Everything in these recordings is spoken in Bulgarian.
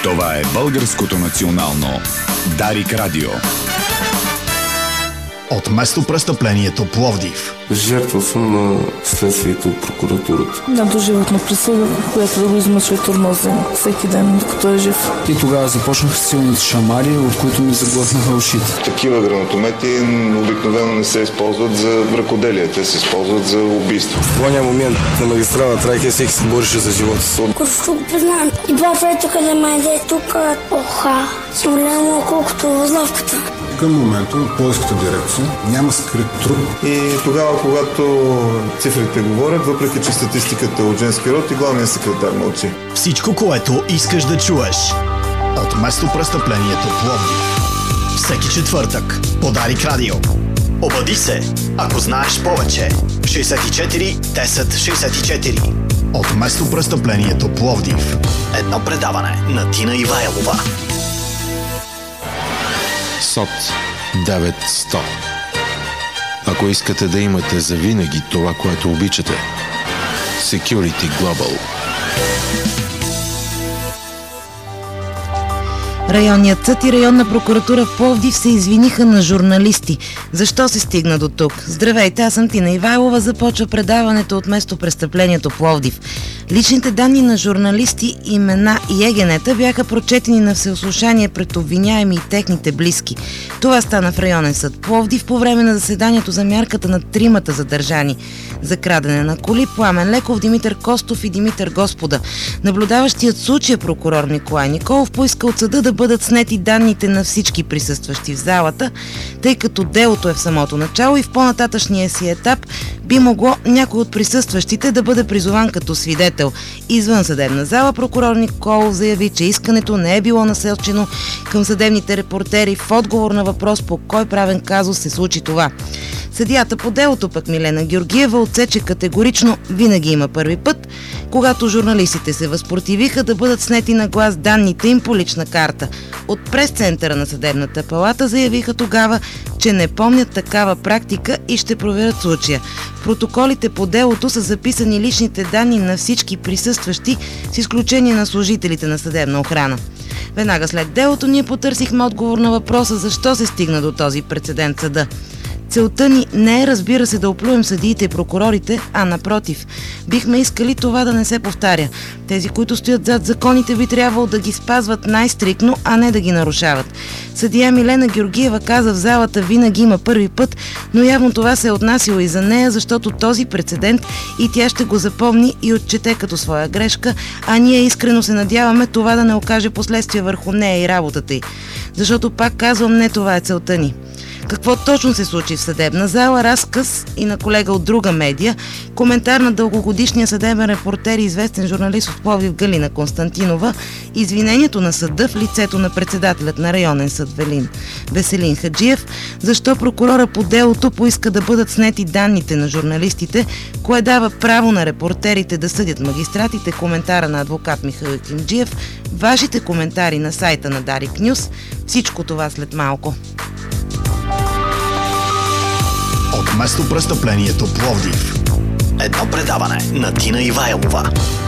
Това е Българското национално Дарик Радио. От местопрестъплението Пловдив. Жертва съм на следствието от прокуратурата. На доживотна присъда, която да го измъчва и тормози всеки ден, докато е жив. И тогава започнаха силните шамари, от които ми заглъхнаха ушите. Такива гранатомети обикновено не се използват за ръкоделие, те се използват за убийство. В плания момент на магистрала Трайка всеки се бореше за живота си. Колкото го признавам. И баба тук да ме иде тук, оха, голямо колкото възловката. Към момента от Пловдивската дирекция няма скрит труп. И тогава, когато цифрите говорят, въпреки че статистиката е от женски род и главният секретар мълчи. Всичко, което искаш да чуеш. От местопрестъплението Пловдив. Всеки четвъртък по Дарик Радио. Обади се, ако знаеш повече. 64 10 64. От местопрестъплението Пловдив. Едно предаване на Тина Ивайлова. СОТ 900. Ако искате да имате завинаги това, което обичате. Security Global. Районният съд и районна прокуратура в Пловдив се извиниха на журналисти. Защо се стигна до тук? Здравейте, аз съм Тина Ивайлова. Започва предаването от местопрестъплението Пловдив. Личните данни на журналисти, имена и егенета бяха прочетени на всеослушание пред обвиняеми и техните близки. Това стана в районен съд Пловдив по време на заседанието за мярката на тримата задържани за крадене на коли Пламен Леков, Димитър Костов и Димитър Господа. Наблюдаващият случая прокурор Николай Николов поиска от съда да бъдат снети данните на всички присъстващи в залата, тъй като делото е в самото начало и в по-нататъчния си етап би могло някой от присъстващите да бъде призован като свидетел. Извън съдебна зала прокурор Николов заяви, че искането не е било насочено към съдебните репортери в отговор на въпрос по кой правен казус се случи това. Съдията по делото пък Милена Георгиева отсече категорично винаги има първи път, когато журналистите се възпротивиха да бъдат снети на глас данните им по лична карта. От прес-центъра на съдебната палата заявиха тогава, че не помнят такава практика и ще проверят случая. В протоколите по делото са записани личните данни на всички присъстващи, с изключение на служителите на съдебна охрана. Веднага след делото ние потърсихме отговор на въпроса защо се стигна до този прецедент съда. Целта ни не е, разбира се, да оплюем съдиите и прокурорите, а напротив. Бихме искали това да не се повтаря. Тези, които стоят зад законите, би трябвало да ги спазват най-стрикно, а не да ги нарушават. Съдия Милена Георгиева каза в залата винаги има първи път, но явно това се е отнасило и за нея, защото този прецедент и тя ще го запомни и отчете като своя грешка, а ние искрено се надяваме това да не окаже последствия върху нея и работата й. Защото, пак казвам, не това е целта ни. Какво точно се случи в съдебна зала, разказ и на колега от друга медия, коментар на дългогодишния съдебен репортер и известен журналист от Пловдив Галина Константинова, извинението на съда в лицето на председателят на районен съд Веселин Хаджиев, защо прокурора по делото поиска да бъдат снети данните на журналистите, кое дава право на репортерите да съдят магистратите, коментара на адвокат Михаил Кинджиев, вашите коментари на сайта на Дарик Нюс, всичко това след малко. От местопрестъплението Пловдив. Едно предаване на Тина Ивайлова.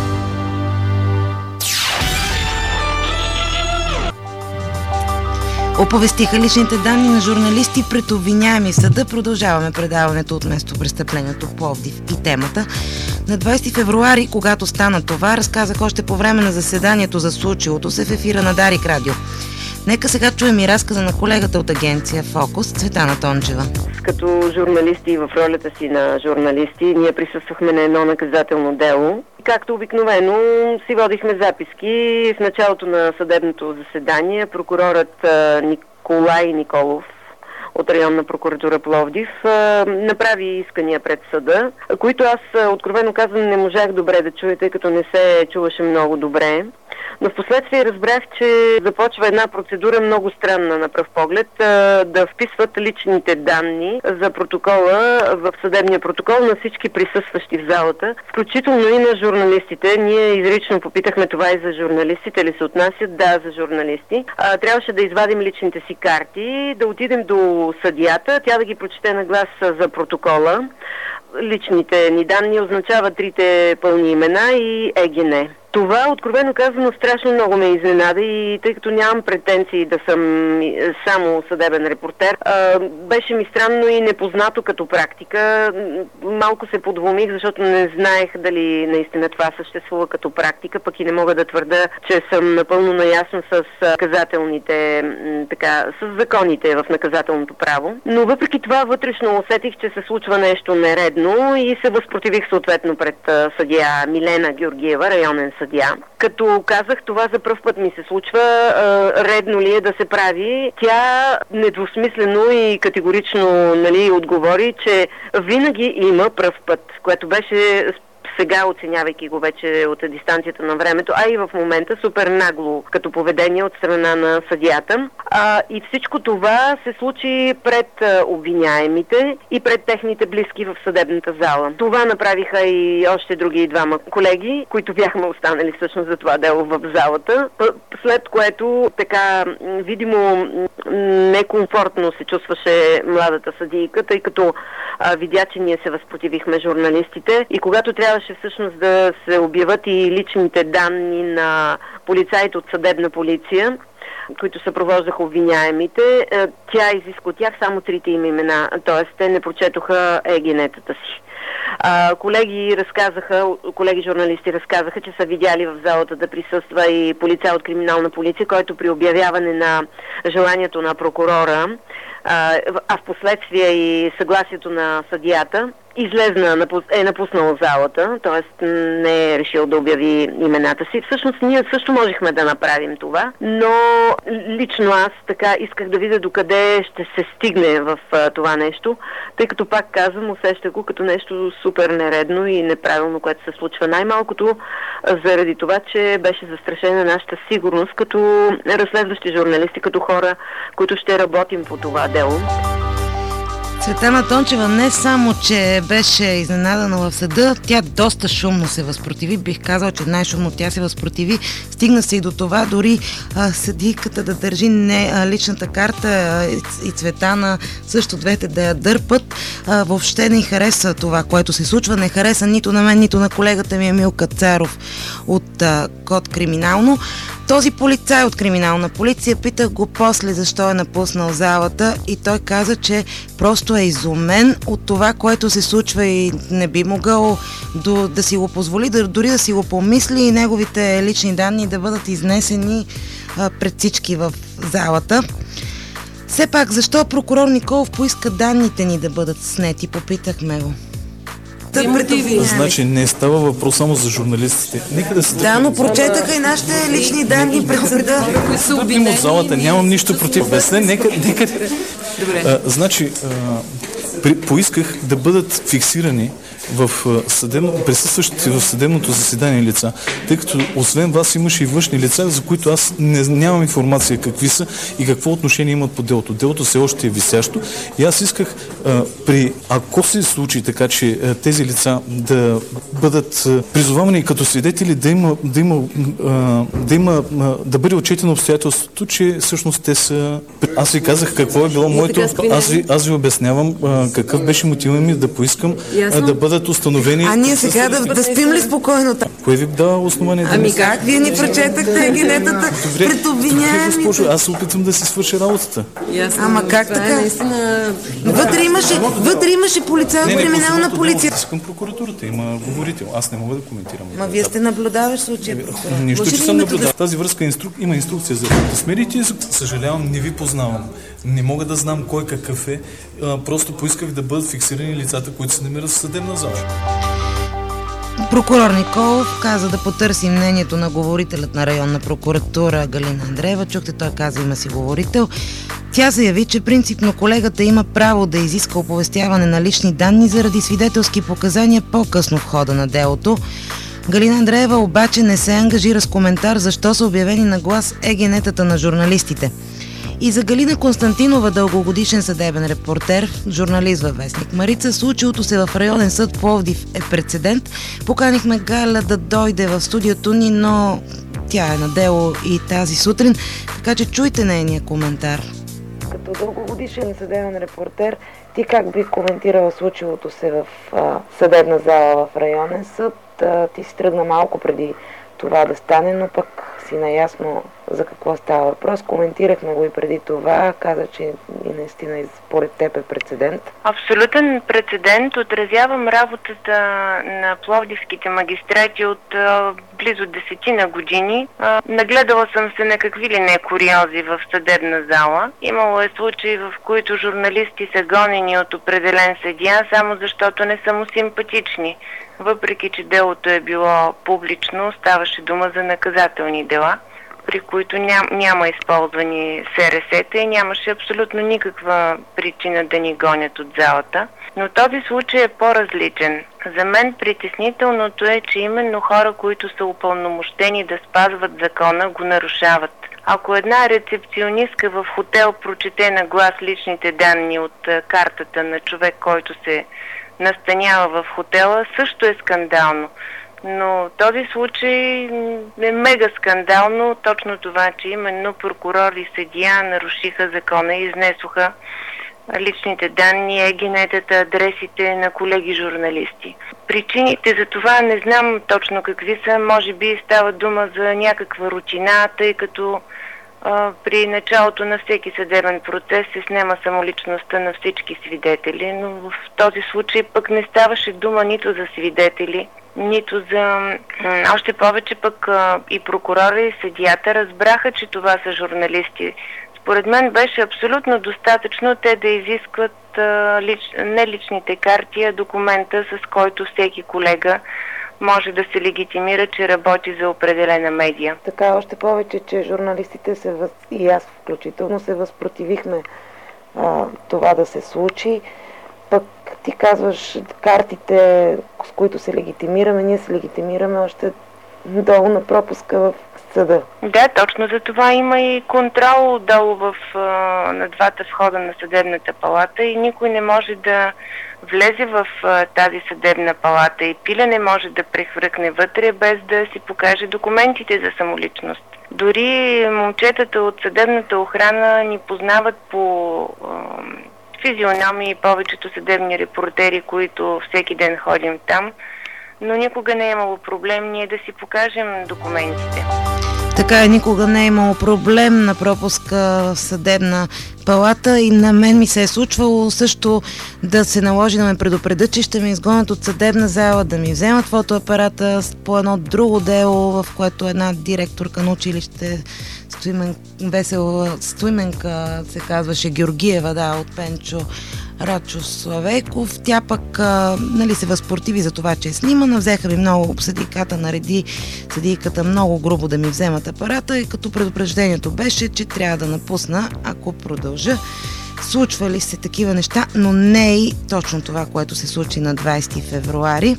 Оповестиха личните данни на журналисти пред обвиняеми в съда. Продължаваме предаването от местопрестъплението Пловдив и темата. На 20 февруари, когато стана това, разказах още по време на заседанието за случилото се в ефира на Дарик Радио. Нека сега чуем и разказа на колегата от агенция Фокус, Цветана Тончева. Като журналисти и в ролята си на журналисти, ние присъствахме на едно наказателно дело. Както обикновено си водихме записки. В началото на съдебното заседание прокурорът Николай Николов от районна прокуратура Пловдив направи искания пред съда, които аз откровено казвам не можах добре да чуя, тъй като не се чуваше много добре. Но в последствие разбрах, че започва една процедура много странна на пръв поглед, да вписват личните данни за протокола в съдебния протокол на всички присъстващи в залата, включително и на журналистите. Ние изрично попитахме това и за журналистите ли се отнасят? Да, за журналисти. Трябваше да извадим личните си карти, да отидем до съдията, тя да ги прочете на глас за протокола. Личните ни данни означават трите пълни имена и ЕГН. Това, откровено казано, страшно много ме изненада и тъй като нямам претенции да съм само съдебен репортер, беше ми странно и непознато като практика. Малко се подвумих, защото не знаех дали наистина това съществува като практика, пък и не мога да твърда, че съм напълно наясно с наказателните, с законите в наказателното право. Но въпреки това вътрешно усетих, че се случва нещо нередно и се възпротивих съответно пред съдия Милена Георгиева, районен съдия. Като казах, това за пръв път ми се случва, редно ли е да се прави, тя недвусмислено и категорично отговори, че винаги има пръв път, което беше сега, оценявайки го вече от дистанцията на времето, а и в момента супер нагло като поведение от страна на съдията. И всичко това се случи пред обвиняемите и пред техните близки в съдебната зала. Това направиха и още други двама колеги, които бяхме останали всъщност за това дело в залата, след което така видимо некомфортно се чувстваше младата съдийка, тъй като видя, че ние се възпротивихме журналистите и когато трябваше всъщност да се обявят и личните данни на полицаите от съдебна полиция, които съпровождаха обвиняемите, тя изиска от тях само 3 им имена, т.е. те не прочетоха егенетата си. Колеги журналисти разказаха, че са видяли в залата да присъства и полицай от криминална полиция, който при обявяване на желанието на прокурора, а в последствие и съгласието на съдията, е напуснал залата, т.е. не е решил да обяви имената си. Всъщност ние също можехме да направим това, но лично аз така исках да видя докъде ще се стигне в това нещо, тъй като пак казвам, усещах го като нещо супер нередно и неправилно, което се случва най-малкото заради това, че беше застрашена нашата сигурност като разследващи журналисти, като хора, които ще работим по това дело. Цветана Тончева не само, че беше изненадана в съда, тя доста шумно се възпротиви. Бих казала, че най-шумно тя се възпротиви. Стигна се и до това, дори съдийката да държи личната карта и Цветана също двете да я дърпат. Въобще не хареса това, което се случва. Не хареса нито на мен, нито на колегата ми Емил Кацаров от Код Криминално. Този полицай от криминална полиция, питах го после защо е напуснал залата и той каза, че просто е изумен от това, което се случва и не би могъл да си го позволи, дори да си го помисли и неговите лични данни да бъдат изнесени пред всички в залата. Все пак, защо прокурор Николов поиска данните ни да бъдат снети, попитахме го. Значи не става въпрос само за журналистите. Нека да се... Да, но прочетаха и нашите лични данни пред съда. Тръпим от залата, нямам нищо против. Нека... Значи, поисках да бъдат фиксирани присъстващите в съдебното заседание лица, тъй като освен вас имаше и външни лица, за които аз нямам информация какви са и какво отношение имат по делото. Делото все още е висящо и аз исках ако се случи така, че тези лица да бъдат призовавани като свидетели, да бъде отчетено обстоятелството, че всъщност те са... Аз ви казах какво е било моето... Аз ви обяснявам какъв беше мотивът ми да поискам да бъдат установени... А ние сега да спим ли спокойно? Кое ви дава основание? Как? Вие ни прочетахте генетата пред обвиняемите. Госпожо, аз се опитвам да си свърша работата. Ама как така? Вътре имаше полицай от криминална полиция. Искам прокуратурата, има говорител. Аз не мога да коментирам. Ма вие сте наблюдаващ случай. Нищо, че съм наблюдаващ. В тази връзка има инструкция за смерите. Съжалявам, не ви познавам. Не мога да знам кой какъв е. Просто поисках да бъдат фиксирани лицата, които се намират в съдебна зала. Прокурор Николов каза да потърси мнението на говорителят на районна прокуратура Галина Андреева. Чухте, той каза, има си говорител. Тя заяви, че принципно колегата има право да изиска оповестяване на лични данни заради свидетелски показания по-късно в хода на делото. Галина Андреева обаче не се ангажира с коментар защо са обявени на глас егенетата на журналистите. И за Галина Константинова, дългогодишен съдебен репортер, журналист във вестник Марица, случилото се в районен съд Пловдив е прецедент. Поканихме Галя да дойде в студиото ни, но тя е на дело и тази сутрин, така че чуйте нейния коментар. Като дългогодишен съдебен репортер, ти как би коментирала случилото се в съдебна зала в районен съд? Ти си тръгна малко преди това да стане, но пък си наясно за какво става въпрос. Коментирахме го и преди това. Каза, че и наистина и според теб е прецедент. Абсолютен прецедент. Отразявам работата на пловдивските магистрати от близо 10 години. Нагледала съм се на какви ли не куриози в съдебна зала. Имало е случаи, в които журналисти са гонени от определен съдия, само защото не са му симпатични. Въпреки че делото е било публично, ставаше дума за наказателни дела, при които няма използвани СРС-та и нямаше абсолютно никаква причина да ни гонят от залата. Но този случай е по-различен. За мен притеснителното е, че именно хора, които са упълномощени да спазват закона, го нарушават. Ако една рецепционистка в хотел прочете на глас личните данни от картата на човек, който се настанява в хотела, също е скандално. Но този случай е мега скандално, точно това, че именно прокурор и съдия нарушиха закона и изнесоха личните данни, егенетата, адресите на колеги журналисти. Причините за това не знам точно какви са, може би става дума за някаква рутина, тъй като при началото на всеки съдебен процес се снема самоличността на всички свидетели, но в този случай пък не ставаше дума нито за свидетели, нито за... Още повече пък и прокурора и съдията разбраха, че това са журналисти. Според мен беше абсолютно достатъчно те да изискват не личните карти, а документа, с който всеки колега може да се легитимира, че работи за определена медия. Така, още повече, че журналистите и аз включително се възпротивихме това да се случи. Пък ти казваш картите, с които се легитимираме, ние се легитимираме още долу на пропуска в съда. Да, точно за това има и контрол долу на двата входа на съдебната палата и никой не може да влезе в тази съдебна палата и пиля не може да прехвъркне вътре без да си покаже документите за самоличност. Дори момчетата от съдебната охрана ни познават по физиономии и повечето съдебни репортери, които всеки ден ходим там, но никога не е имало проблем ние да си покажем документите. Така никога не е имало проблем на пропуска в съдебна палата и на мен ми се е случвало също да се наложи да ме предупредят, че ще ме изгонят от съдебна зала, да ми вземат фотоапарата по едно друго дело, в което една директорка на училище Стоименка се казваше Георгиева, от Пенчо Рачо Славейков. Тя пък се възпротиви за това, че е снимана. Взеха ми много, съдийката нареди съдийката много грубо да ми вземат апарата и като предупреждението беше, че трябва да напусна, ако продължа. Случвали се такива неща, но не и точно това, което се случи на 20 февруари.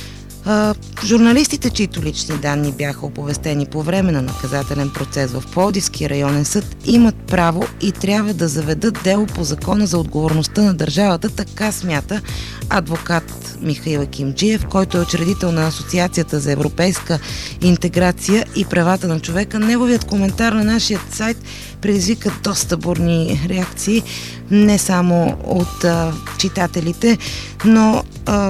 Журналистите, чието лични данни бяха оповестени по време на наказателен процес в Пловдивския районен съд, имат право и трябва да заведат дело по закона за отговорността на държавата, така смята адвокат Михаил Акимджиев, който е учредител на Асоциацията за европейска интеграция и правата на човека. Неговият коментар на нашия сайт предизвика доста бурни реакции, не само от читателите, но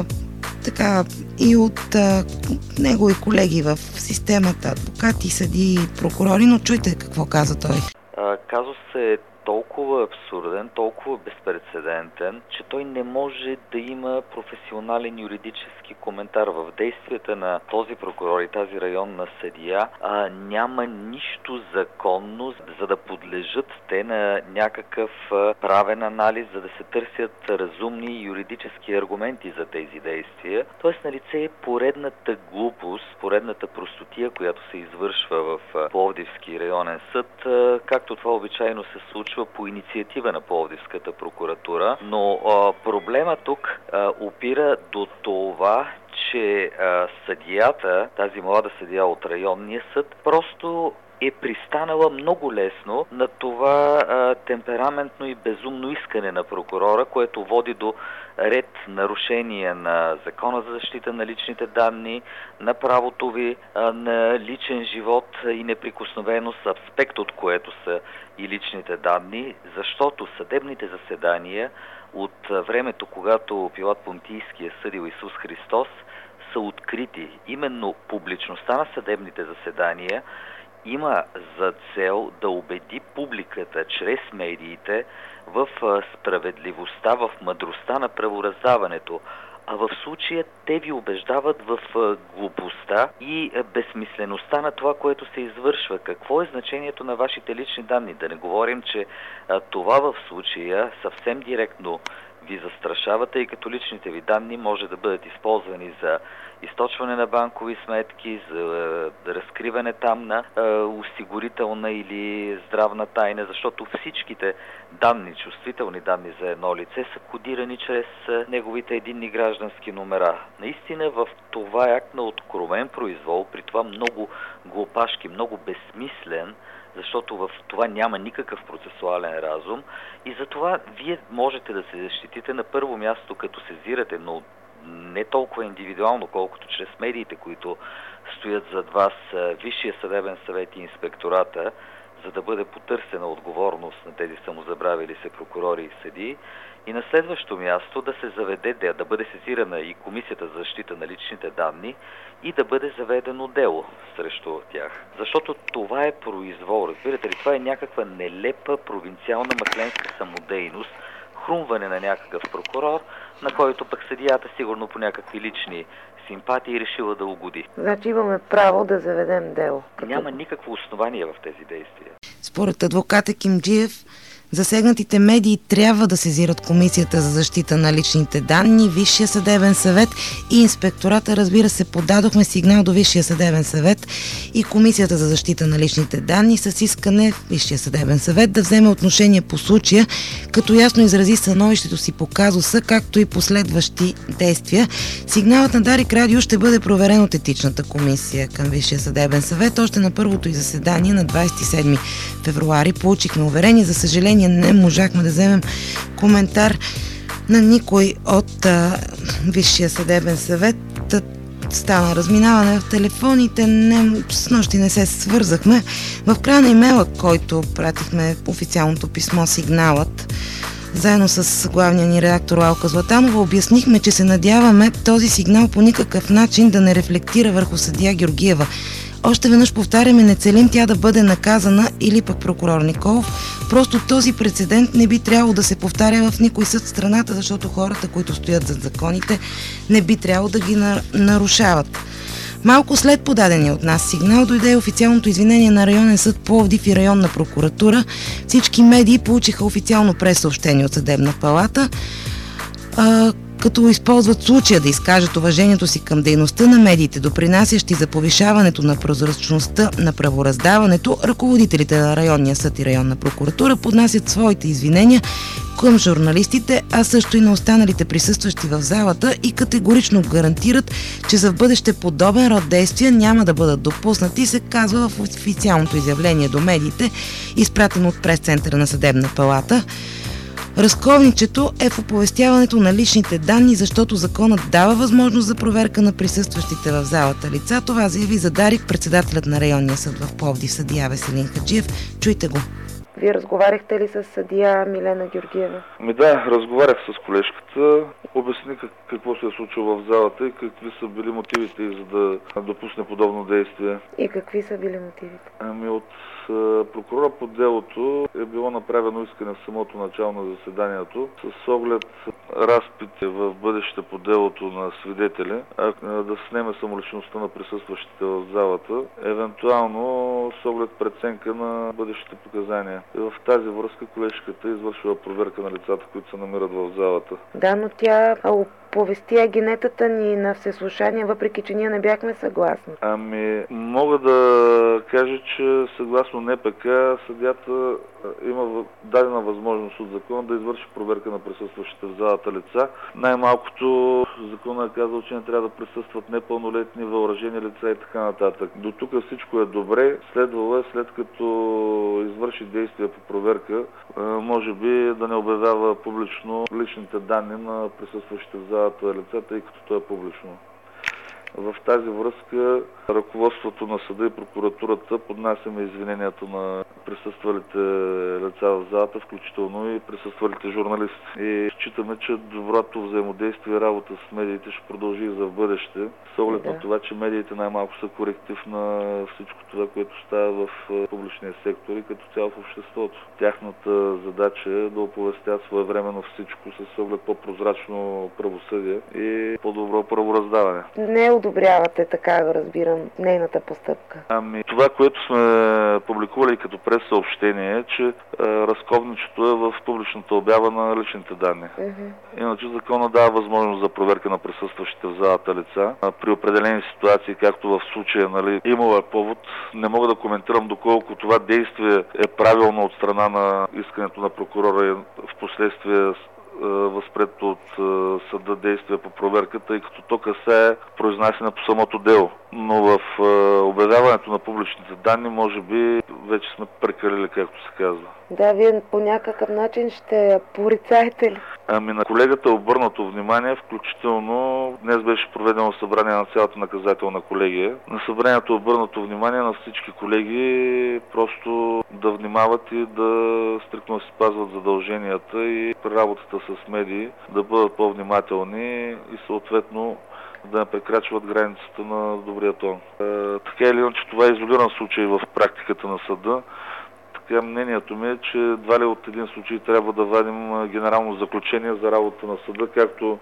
така и от негови колеги в системата, адвокати, съдии, прокурори, но чуйте какво каза той. Казусът е толкова абсурден, толкова безпрецедентен, че той не може да има професионален юридически коментар. В действията на този прокурор и тази районна съдия няма нищо законно, за да подлежат те на някакъв правен анализ, за да се търсят разумни юридически аргументи за тези действия. Тоест налице е поредната глупост, поредната простотия, която се извършва в Пловдивски районен съд, както това обичайно се случва по инициатива на Пловдивската прокуратура, но проблема тук опира до това, че съдията, тази млада съдия от районния съд, просто е пристанала много лесно на това темпераментно и безумно искане на прокурора, което води до ред нарушения на закона за защита на личните данни, на правото ви на личен живот и неприкосновеност, аспект от което са и личните данни, защото съдебните заседания от времето, когато Пилат Понтийски е съдил Исус Христос, са открити. Именно публичността на съдебните заседания има за цел да убеди публиката чрез медиите в справедливостта, в мъдростта на правораздаването. А в случая те ви убеждават в глупостта и безсмислеността на това, което се извършва. Какво е значението на вашите лични данни? Да не говорим, че това в случая съвсем директно ви застрашава, тъй като личните ви данни може да бъдат използвани за източване на банкови сметки, за разкриване там на осигурителна или здравна тайна, защото всичките данни, чувствителни данни за едно лице са кодирани чрез неговите единни граждански номера. Наистина в това акт на откровен произвол, при това много глупашки, много безсмислен, защото в това няма никакъв процесуален разум и затова вие можете да се защитите на първо място, като сезирате, но не толкова индивидуално, колкото чрез медиите, които стоят зад вас, Висшия съдебен съвет и инспектората, за да бъде потърсена отговорност на тези самозабравили се прокурори и съдии. И на следващо място да се заведе, да бъде сезирана и Комисията за защита на личните данни и да бъде заведено дело срещу тях. Защото това е произвол. Разбирате ли, това е някаква нелепа провинциална макленска самодейност, хрумване на някакъв прокурор, на който пък съдията сигурно по някакви лични симпатии решила да угоди. Значи имаме право да заведем дело. Няма никакво основание в тези действия. Според адвоката Кимджиев, засегнатите медии трябва да сезират Комисията за защита на личните данни, Висшия съдебен съвет и инспектората. Разбира се, подадохме сигнал до Висшия съдебен съвет и Комисията за защита на личните данни с искане Висшия съдебен съвет да вземе отношение по случая, като ясно изрази становището си по казуса, както и последващи действия. Сигналът на Дарик Радио ще бъде проверен от етичната комисия към Висшия съдебен съвет. Още на първото й заседание на 27 февруари получихме уверение. За съжаление не можахме да вземем коментар на никой от Висшия съдебен съвет. Стана разминаване в телефоните, с нощи не се свързахме. В края на имейла, който пратихме официалното писмо, сигналът, заедно с главния ни редактор Алка Златанова, обяснихме, че се надяваме този сигнал по никакъв начин да не рефлектира върху съдия Георгиева. Още веднъж повтаряме, не целим тя да бъде наказана или пък прокурор Николов. Просто този прецедент не би трябвало да се повтаря в никой съд в страната, защото хората, които стоят зад законите, не би трябвало да ги нарушават. Малко след подадения от нас сигнал дойде официалното извинение на районен съд Пловдив и районна прокуратура. Всички медии получиха официално прес-съобщение от съдебна палата, като използват случая да изкажат уважението си към дейността на медиите, допринасящи за повишаването на прозрачността на правораздаването. Ръководителите на районния съд и районна прокуратура поднасят своите извинения към журналистите, а също и на останалите присъстващи в залата и категорично гарантират, че за в бъдеще подобен род действия няма да бъдат допуснати, се казва в официалното изявление до медиите, изпратено от прес-центъра на съдебна палата. Разковничето е в оповестяването на личните данни, защото законът дава възможност за проверка на присъстващите в залата лица. Това заяви за Дарик председателят на районния съд в Пловдив, съдия Веселин Хаджиев. Чуйте го. Вие разговаряхте ли с съдия Милена Георгиева? Да, разговарях с колежката. Обясни какво се е случило в залата и какви са били мотивите за да допусне подобно действие. И какви са били мотивите? От прокурора по делото е било направено искане в самото начало на заседанието с оглед разпити в бъдеще по делото на свидетели, да снеме самоличността на присъстващите в залата, евентуално с оглед преценка на бъдещите показания. И в тази връзка колежката е извършила проверка на лицата, които се намират в залата. Да, но тя оповести агенетата ни на всеслушание, въпреки че ние не бяхме съгласни. Мога да кажа, че съгласно НПК съдията има дадена възможност от закона да извърши проверка на присъстващите в залата лица. Най-малкото законът е казал, че не трябва да присъстват непълнолетни, въоръжени лица и така нататък. До тук всичко е добре. Следвало е, след като извърши действия по проверка, може би да не обявява публично личните данни на присъстващите в залата лица, тъй като то е публично. В тази връзка ръководството на съда и прокуратурата поднасяме извинението на присъствалите лица в залата, включително и присъствалите журналисти. И считаме, че доброто взаимодействие и работа с медиите ще продължи и за в бъдеще, с оглед на това, че медиите най-малко са коректив на всичко това, което става в публичния сектор и като цяло в обществото. Тяхната задача е да оповестят своевременно всичко с оглед по-прозрачно правосъдие и по-добро правораздаване. Не одобрявате, така го разбирам, нейната постъпка. Това, което сме публикували като прес-съобщение е, че разковничето е в публичната обява на личните данни. Иначе закона дава възможност за проверка на присъстващите в залата лица. При определени ситуации, както в случая, имало повод, не мога да коментирам доколко това действие е правилно от страна на искането на прокурора и в последствие възприето от съда действия по проверката, тъй като то касае произнасяне по самото дело. Но в обявяването на публичните данни, може би, вече сме прекалили, както се казва. Да, вие по някакъв начин ще порицаете ли? На колегата е обърнато внимание, включително днес беше проведено събрание на цялата наказателна колегия. На събранието е обърнато внимание на всички колеги просто да внимават и да стриктно се спазват задълженията и при работата с медии да бъдат по-внимателни и съответно да не прекрачват границата на добрия тон. Така или иначе, това е изолиран случай в практиката на съда. Така мнението ми е, че едва ли от един случай трябва да вадим генерално заключение за работа на съда, както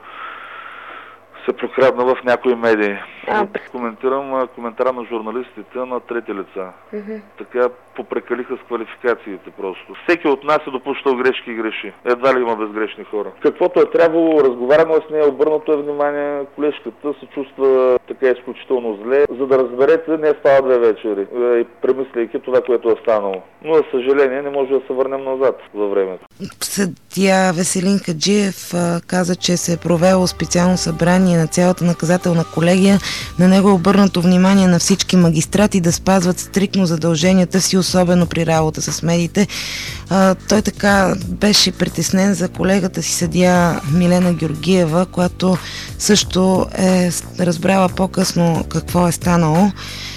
се прокрадна в някои медии. Коментирам коментара на журналистите на трети лица. Така попрекалиха с квалификациите просто. Всеки от нас е допущал грешки и греши. Едва ли има безгрешни хора. Каквото е трябвало, разговаряно с нея, обърнато е внимание, колежката се чувства така изключително зле. За да разберете, не е спала 2 вечери, премисляйки това, което е станало. Но, за съжаление, не може да се върнем назад във времето. Съдия Веселин Хаджиев каза, че се е провело специално събрание на цялата наказателна колегия. На него е обърнато внимание на всички магистрати да спазват стриктно задълженията си, особено при работа с медиите. Той така беше притеснен за колегата си съдия Милена Георгиева, която също е разбрала по-късно какво е станало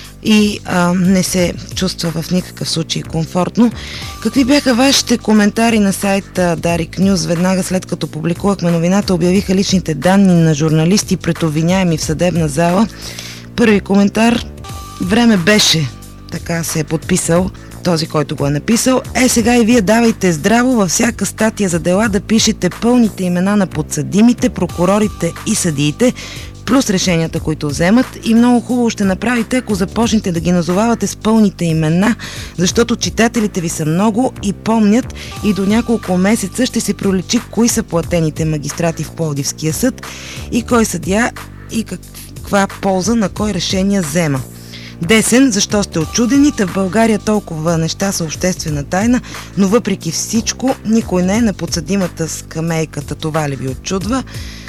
и не се чувства в никакъв случай комфортно. Какви бяха вашите коментари на сайта Дарик Нюз? Веднага след като публикувахме новината, обявиха личните данни на журналисти пред обвиняеми в съдебна зала. Първи коментар: време беше, така се е подписал този, който го е написал. Сега и вие давайте здраво във всяка статия за дела да пишете пълните имена на подсъдимите, прокурорите и съдиите, плюс решенията, които вземат, и много хубаво ще направите, ако започнете да ги назовавате с пълните имена, защото читателите ви са много и помнят, и до няколко месеца ще се проличи кои са платените магистрати в Пловдивския съд и кой съдия и каква полза на кой решения взема. Десен: защо сте очудени? В България толкова неща са обществена тайна, но въпреки всичко никой не е на подсъдимата скамейката. Това ли ви очудва?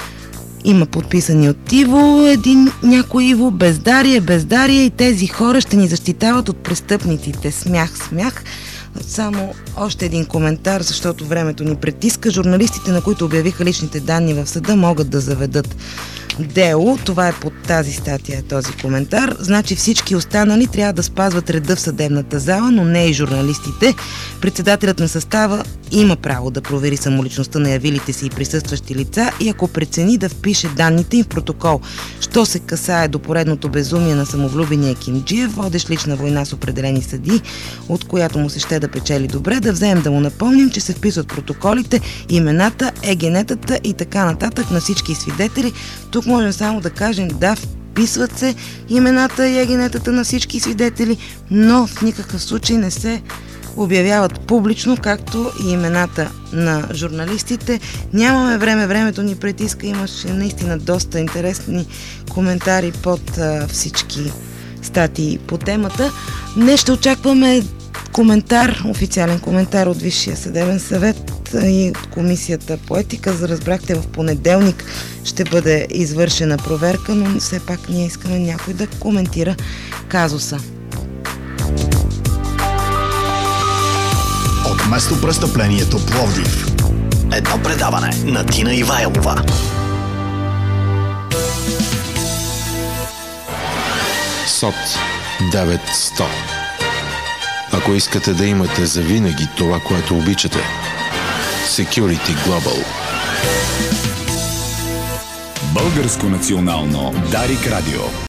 Има подписани от Иво, някой Иво: бездарие и тези хора ще ни защитават от престъпниците. Смях. Само още един коментар, защото времето ни притиска. Журналистите, на които обявиха личните данни в съда, могат да заведат дело. Това е под тази статия, този коментар. Значи всички останали трябва да спазват реда в съдебната зала, но не и журналистите. Председателят на състава има право да провери самоличността на явилите си и присъстващи лица и ако прецени, да впише данните им в протокол. Що се касае до поредното безумие на самовлюбения Кинджиев, водещ лична война с определени съдии, от която му се ще да печели добре, да вземем да му напомним, че се вписват протоколите, имената, егенетата и така нататък на всички свидетели. Тук можем само да кажем: да, вписват се имената и егенетата на всички свидетели, но в никакъв случай не се обявяват публично, както и имената на журналистите. Нямаме време, времето ни притиска. Имаше наистина доста интересни коментари под всички статии по темата. Днес ще очакваме официален коментар от Висшия съдебен съвет и от Комисията по етика. Разбрахте, в понеделник ще бъде извършена проверка, но все пак ние искаме някой да коментира казуса. От местопрестъплението Пловдив. Едно предаване на Тина Ивайлова. СОТ 900. Ако искате да имате завинаги това, което обичате. Security Global. Българско национално Дарик Радио.